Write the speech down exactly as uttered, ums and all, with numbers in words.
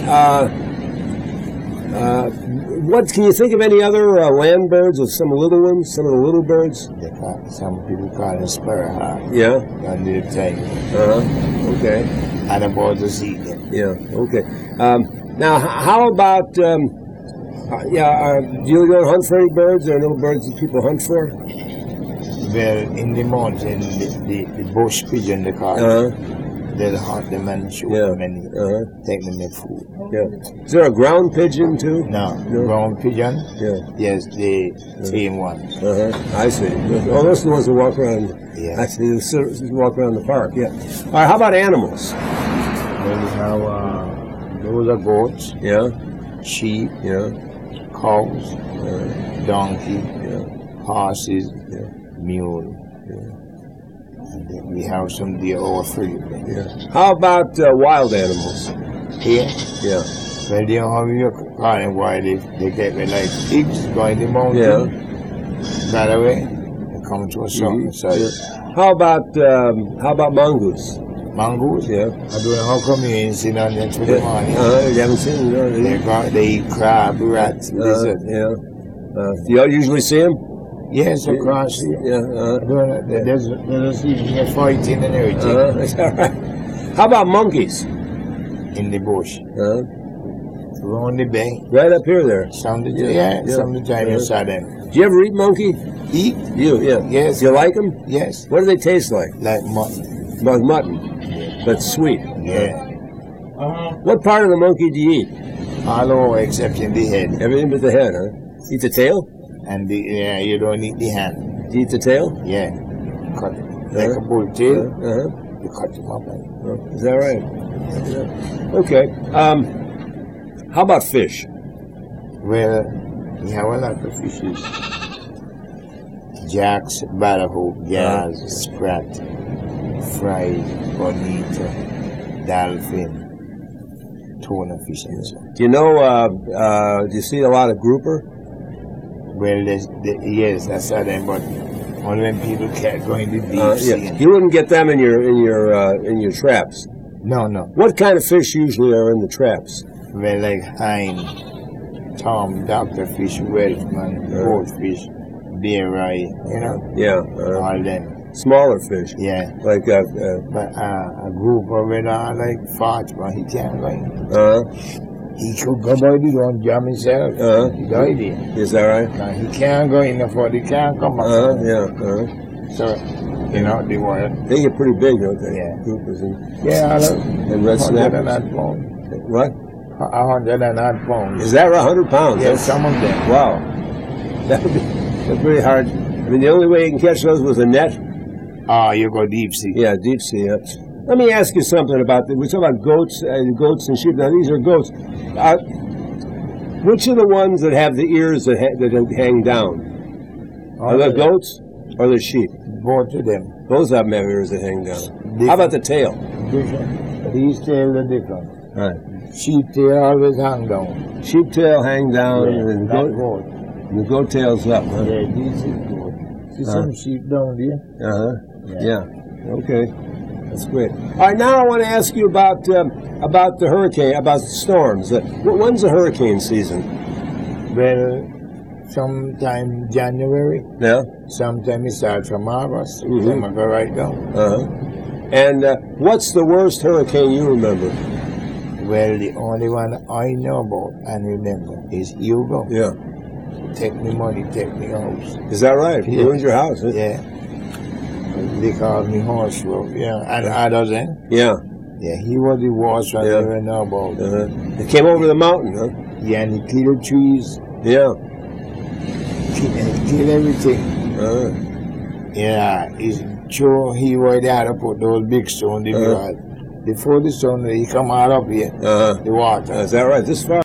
uh, uh, what can you think of any other uh, land birds or some little ones, some of the little birds? They call, some people call them sparrowhawk. Yeah. And they take Uh huh. Okay. and about to see them. Yeah. Okay. Um, now, h- how about? Um, uh, yeah. Uh, do you go hunt for any birds? Are there no birds that people hunt for? Well, in the mountain, the, the, the bush pigeon, they call Uh it. huh. They'll hunt them and shoot Yeah. them and Uh-huh. take them their food. Yeah. Is there a ground pigeon too? No, No. brown pigeon, Yeah. yes, the same one. Uh huh. I see. Oh, those are the ones that walk around. Yeah. I see. They sit- walk around the park. Yeah. All right. How about animals? Well, we have, uh, those are goats, Yeah. sheep, Yeah. cows, Uh, donkey, yeah. horses, Yeah. mule. And then we have some deer over free. Yeah. How about uh, wild animals? Here, Yeah. well, they don't have your calling why they, they get me like pigs going the mountain. Yeah. That way, they come to a song. Mhm. So, Yeah. How about um, how about mongoose? mongoose, Yeah. I don't know how come you ain't seen on them for the Yeah. morning. Uh, you haven't seen them? No, They, got, they eat crab, rats, uh, lizard. yeah. Uh, do you usually see them? Yes, across here. Yeah. Uh, I don't know, there- There's, there's even a fighting and everything uh, is that right? How about monkeys? in the bush. Uh, Around the bay. right up here there. Some of the, Yeah, yeah, yeah, some of the time yeah. you saw them. Do you ever eat monkey? Eat? You, yeah. Yes. You like them? Yes. What do they taste like? Like mutton. Like mutton, but sweet. Yeah. What part of the monkey do you eat? All over except in the head. Everything but the head, huh? Eat the tail? And the, yeah, you don't eat the hand. Do you eat the tail? Yeah. Cut it. Like Uh-huh. a bull tail, Uh-huh. you cut them up. And, Oh, is that right? Yeah. Okay. Um, how about fish? well, we have a lot of fishes. Jacks, balahook, gaz, sprat, fry, bonita, dolphin, tuna fish and so. Do you know, uh, uh, do you see a lot of grouper? Well, there's, the, yes, I saw them, but only when people can't go in the deep Uh, sea. yeah. You wouldn't get them in your in your uh, in your traps. No, no. What kind of fish usually are in the traps? Well, like Hein, Tom, Doctor Fish, Welshman, Goldfish, Bear Eye, you know, Yeah, uh, all them. smaller fish, Yeah. like uh, uh, But uh, a group of it are like fat, but he can't go in. uh, He could go by the gun jam himself. Uh-huh. He died there. is that right? Now, he can't go in for he can't come back. Uh, yeah, uh, So, you know, the world. they get pretty big, don't they? Yeah. Groupers and, Yeah, I love and red hundred and snappers. odd pounds. What? A hundred and odd pounds. Is that right? one hundred pounds? Yeah, some of them. Wow. That would be that's pretty hard. I mean, the only way you can catch those was a net. Ah, you go deep sea. Yeah, deep sea. Yeah. Let me ask you something about the, we talk about goats, uh, goats and sheep. Now these are goats. Uh, which are the ones that have the ears that ha- that hang down? Are they goats or the sheep? Both of them. Those of them have ears that hang down. Different. How about the tail? Different. These tails are different. Right. Sheep tail always hang down. Sheep tail hang down, Yeah, and the that goat, goat. and the goat tail's up. Huh? Yeah, these is good. See Uh. some sheep down there? Uh huh. Yeah. Yeah. Okay. That's great. All right. Now I want to ask you about um, about the hurricane, about storms. Uh, wh- when's the hurricane season? Well, sometime January, Yeah. sometime it starts from August, Mhm. sometime I go right down. Uh huh. And uh, what's the worst hurricane you remember? Well, the only one I know about and remember is Hugo. Yeah. Take me money, take me house. Is that right? Yeah. Ruined your house? Huh? Yeah. They called me horse road. Yeah, and others, eh? Yeah. Yeah, he was the worst one Yeah. I ever know about. Uh-huh. It came over the mountain, huh? Yeah, and he killed trees, Yeah. kill- and he killed everything. Uh-huh. Yeah, he's sure he was there to put those big stones in the Uh-huh. wall. Before the stone, he come out up here, Uh-huh. the water. Is that right? This far?